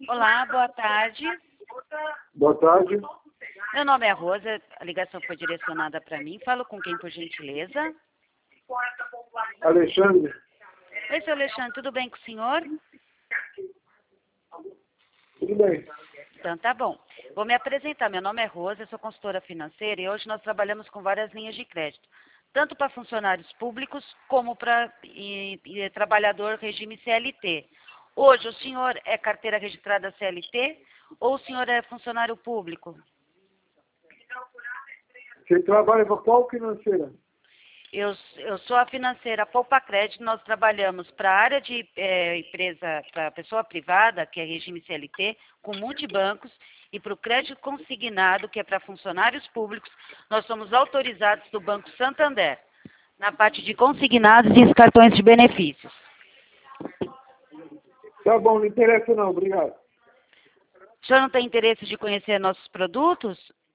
Olá, boa tarde. Boa tarde. Meu nome é Rosa, a ligação foi direcionada para mim. Falo com quem, por gentileza? Alexandre. Oi, seu Alexandre, tudo bem com o senhor? Tudo bem. Então, tá bom. Vou me apresentar. Meu nome é Rosa, eu sou consultora financeira e hoje nós trabalhamos com várias linhas de crédito, tanto para funcionários públicos como para trabalhador regime CLT. Hoje, o senhor é carteira registrada CLT ou o senhor é funcionário público? Você trabalha para qual financeira? Eu sou a financeira Poupa Crédito, nós trabalhamos para a área de empresa, para pessoa privada, que é regime CLT, com multibancos, e para o crédito consignado, que é para funcionários públicos, nós somos autorizados do Banco Santander, na parte de consignados e os cartões de benefícios. Tá bom, não interessa não, obrigado. O senhor não tem interesse de conhecer nossos produtos?